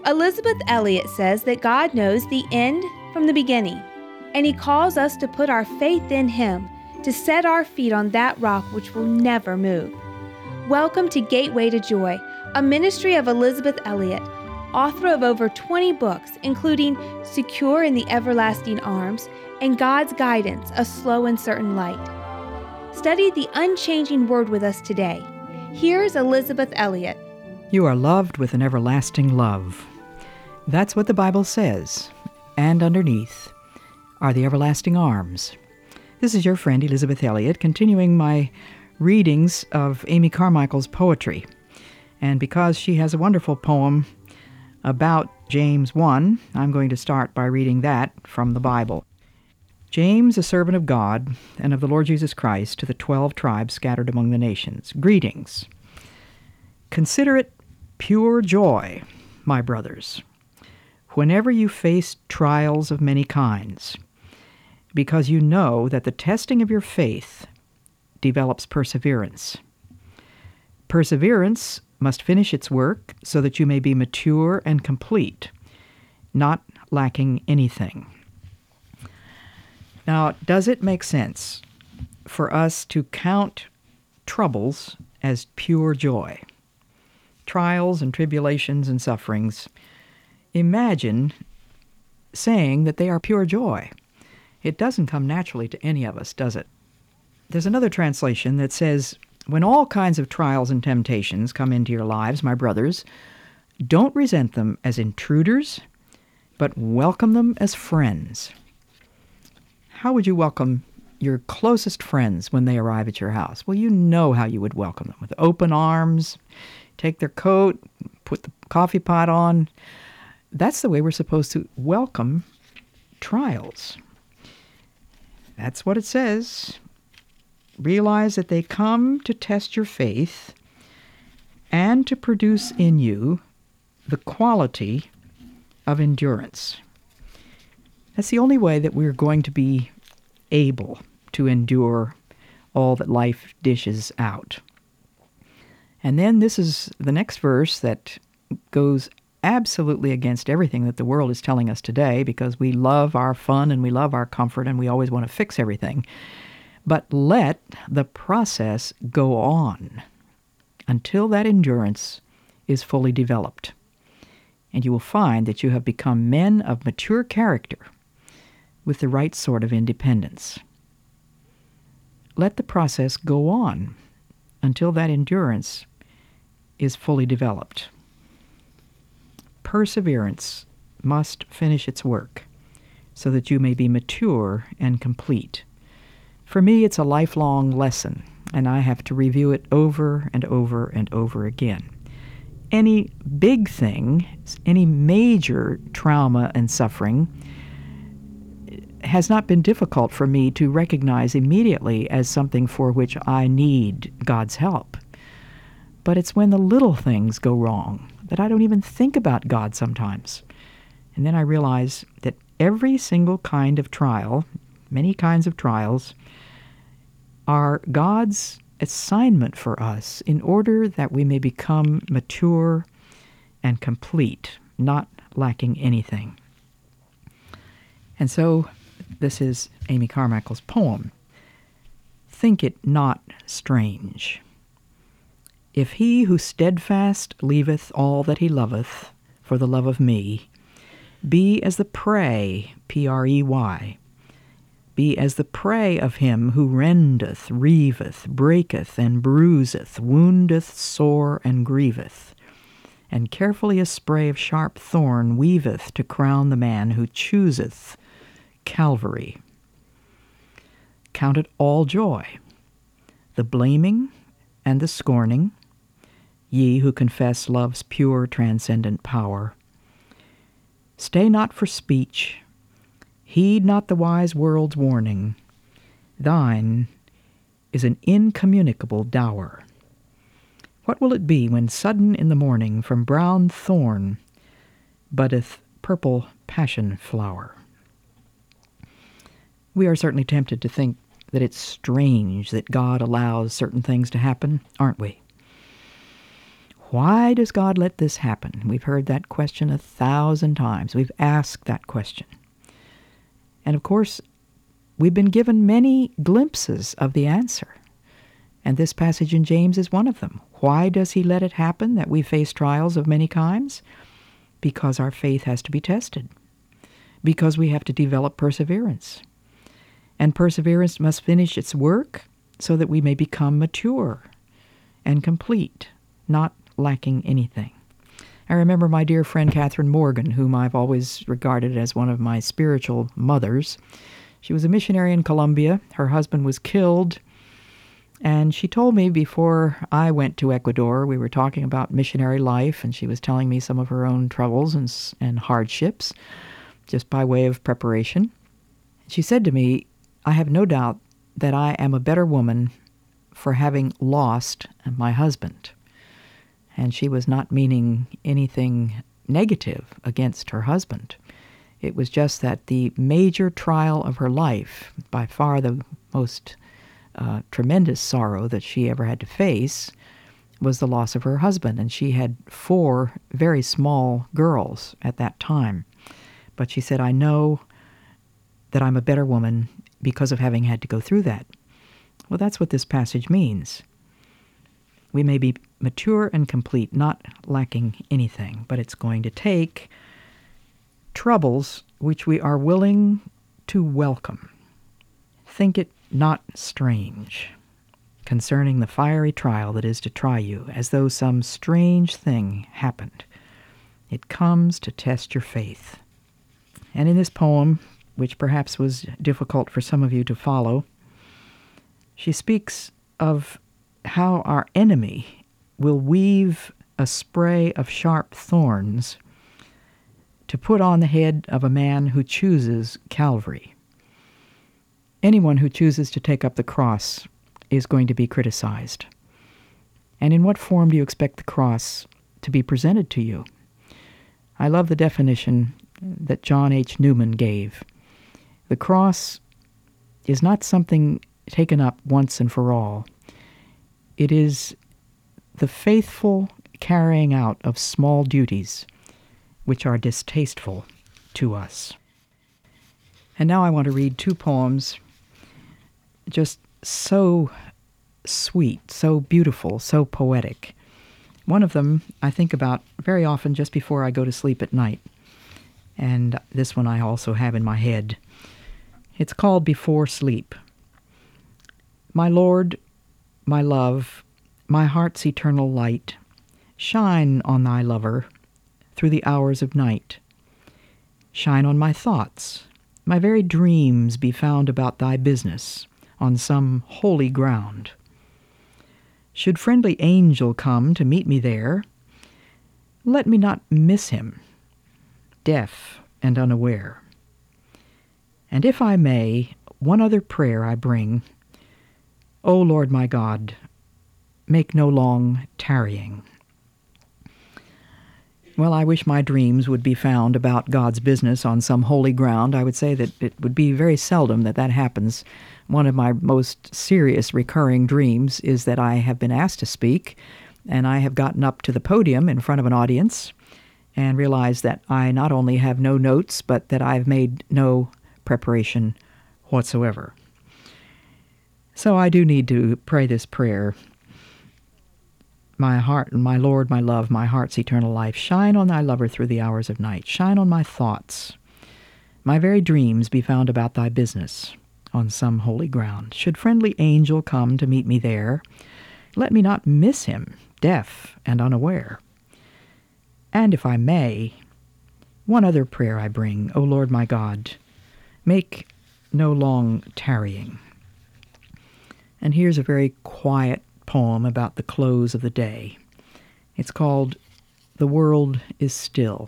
Elizabeth Elliot says that God knows the end from the beginning, and He calls us to put our faith in Him, to set our feet on that rock which will never move. Welcome to Gateway to Joy, a ministry of Elizabeth Elliot, author of over 20 books, including Secure in the Everlasting Arms and God's Guidance, A Slow and Certain Light. Study the unchanging Word with us today. Here's Elizabeth Elliot. You are loved with an everlasting love. That's what the Bible says. And underneath are the everlasting arms. This is your friend Elizabeth Elliot, continuing my readings of Amy Carmichael's poetry. And because she has a wonderful poem about James 1, I'm going to start by reading that from the Bible. James, a servant of God and of the Lord Jesus Christ, to the 12 tribes scattered among the nations. Greetings. Consider it pure joy, my brothers, whenever you face trials of many kinds, because you know that the testing of your faith develops perseverance. Perseverance must finish its work so that you may be mature and complete, not lacking anything. Now, does it make sense for us to count troubles as pure joy? Trials and tribulations and sufferings. Imagine saying that they are pure joy. It doesn't come naturally to any of us, does it? There's another translation that says, when all kinds of trials and temptations come into your lives, my brothers, don't resent them as intruders, but welcome them as friends. How would you welcome your closest friends when they arrive at your house? Well, you know how you would welcome them, with open arms, take their coat, put the coffee pot on. That's the way we're supposed to welcome trials. That's what it says. Realize that they come to test your faith and to produce in you the quality of endurance. That's the only way that we're going to be able to endure all that life dishes out. And then this is the next verse that goes absolutely against everything that the world is telling us today, because we love our fun and we love our comfort and we always want to fix everything. But let the process go on until that endurance is fully developed. And you will find that you have become men of mature character with the right sort of independence. Let the process go on until that endurance is fully developed. Perseverance must finish its work so that you may be mature and complete. For me, it's a lifelong lesson, and I have to review it over and over and over again. Any big thing, any major trauma and suffering has not been difficult for me to recognize immediately as something for which I need God's help. But it's when the little things go wrong that I don't even think about God sometimes. And then I realize that every single kind of trial, many kinds of trials, are God's assignment for us in order that we may become mature and complete, not lacking anything. And so this is Amy Carmichael's poem. Think it not strange. If he who steadfast leaveth all that he loveth for the love of me, be as the prey, P-R-E-Y, be as the prey of him who rendeth, reaveth, breaketh, and bruiseth, woundeth sore and grieveth, and carefully a spray of sharp thorn weaveth to crown the man who chooseth Calvary. Count it all joy, the blaming and the scorning, ye who confess love's pure transcendent power. Stay not for speech, heed not the wise world's warning. Thine is an incommunicable dower. What will it be when sudden in the morning from brown thorn buddeth purple passion flower? We are certainly tempted to think that it's strange that God allows certain things to happen, aren't we? Why does God let this happen? We've heard that question 1,000 times. We've asked that question. And of course, we've been given many glimpses of the answer. And this passage in James is one of them. Why does he let it happen that we face trials of many kinds? Because our faith has to be tested. Because we have to develop perseverance. And perseverance must finish its work so that we may become mature and complete, not lacking anything. I remember my dear friend Catherine Morgan, whom I've always regarded as one of my spiritual mothers. She was a missionary in Colombia. Her husband was killed. And she told me before I went to Ecuador, we were talking about missionary life, and she was telling me some of her own troubles and hardships, just by way of preparation. She said to me, I have no doubt that I am a better woman for having lost my husband. And she was not meaning anything negative against her husband. It was just that the major trial of her life, by far the most tremendous sorrow that she ever had to face, was the loss of her husband. And she had 4 very small girls at that time. But she said, I know that I'm a better woman because of having had to go through that. Well, that's what this passage means. We may be mature and complete, not lacking anything, but it's going to take troubles which we are willing to welcome. Think it not strange concerning the fiery trial that is to try you, as though some strange thing happened. It comes to test your faith. And in this poem, which perhaps was difficult for some of you to follow, she speaks of how our enemy will weave a spray of sharp thorns to put on the head of a man who chooses Calvary. Anyone who chooses to take up the cross is going to be criticized. And in what form do you expect the cross to be presented to you? I love the definition that John H. Newman gave. The cross is not something taken up once and for all. It is the faithful carrying out of small duties which are distasteful to us. And now I want to read 2 poems just so sweet, so beautiful, so poetic. One of them I think about very often just before I go to sleep at night. And this one I also have in my head. It's called Before Sleep. My Lord, my love, my heart's eternal light, shine on thy lover through the hours of night. Shine on my thoughts, my very dreams be found about thy business on some holy ground. Should friendly angel come to meet me there, let me not miss him, deaf and unaware. And if I may, one other prayer I bring. O Lord my God, make no long tarrying. Well, I wish my dreams would be found about God's business on some holy ground. I would say that it would be very seldom that that happens. One of my most serious recurring dreams is that I have been asked to speak, and I have gotten up to the podium in front of an audience and realized that I not only have no notes, but that I've made no preparation whatsoever. So I do need to pray this prayer. My heart, my Lord, my love, my heart's eternal life, shine on thy lover through the hours of night. Shine on my thoughts. My very dreams be found about thy business on some holy ground. Should friendly angel come to meet me there, let me not miss him, deaf and unaware. And if I may, one other prayer I bring, O Lord my God, make no long tarrying. And here's a very quiet poem about the close of the day. It's called The World is Still.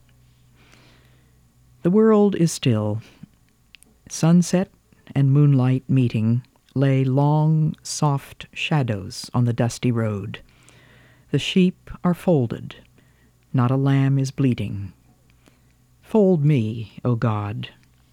The world is still. Sunset and moonlight meeting lay long, soft shadows on the dusty road. The sheep are folded. Not a lamb is bleating. Fold me, O God.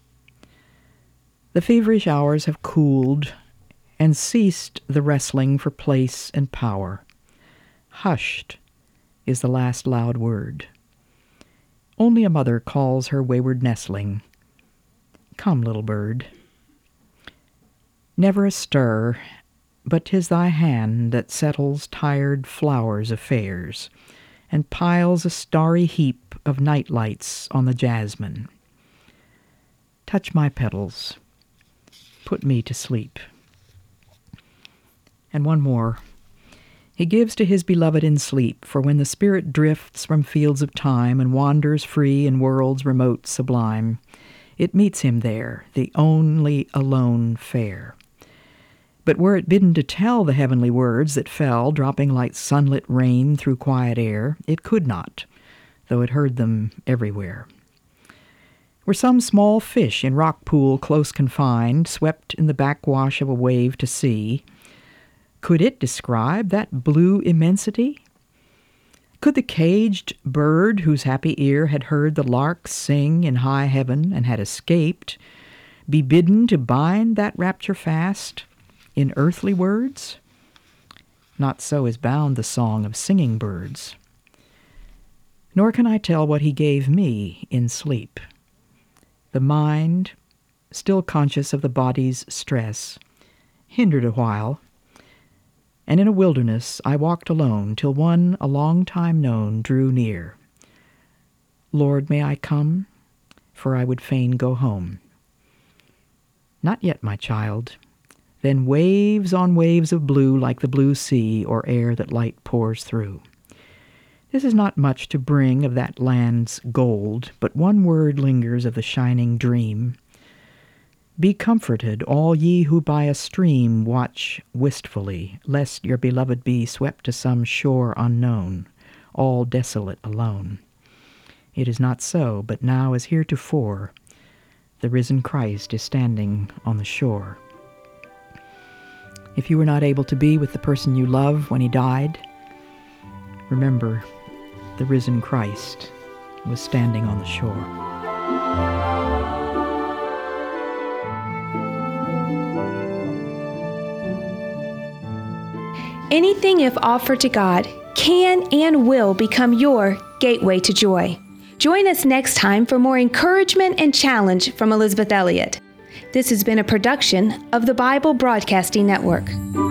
The feverish hours have cooled and ceased the wrestling for place and power. Hushed is the last loud word. Only a mother calls her wayward nestling, "Come, little bird." Never a stir, but 'tis thy hand that settles tired flowers' affairs, and piles a starry heap of night lights on the jasmine. Touch my petals, put me to sleep. And one more. He gives to his beloved in sleep, for when the spirit drifts from fields of time and wanders free in worlds remote sublime, it meets him there, the only alone fair. But were it bidden to tell the heavenly words that fell, dropping like sunlit rain through quiet air, it could not, though it heard them everywhere. Were some small fish in rock pool close confined, swept in the backwash of a wave to sea, could it describe that blue immensity? Could the caged bird, whose happy ear had heard the lark sing in high heaven and had escaped, be bidden to bind that rapture fast in earthly words? Not so is bound the song of singing birds. Nor can I tell what he gave me in sleep. The mind, still conscious of the body's stress, hindered a while, and in a wilderness I walked alone till one a long time known drew near. Lord, may I come? For I would fain go home. Not yet, my child. Then waves on waves of blue, like the blue sea or air that light pours through. This is not much to bring of that land's gold, but one word lingers of the shining dream. Be comforted, all ye who by a stream watch wistfully, lest your beloved be swept to some shore unknown, all desolate alone. It is not so, but now as heretofore, the risen Christ is standing on the shore. If you were not able to be with the person you love when he died, remember, the risen Christ was standing on the shore. Anything, if offered to God, can and will become your gateway to joy. Join us next time for more encouragement and challenge from Elizabeth Elliot. This has been a production of the Bible Broadcasting Network.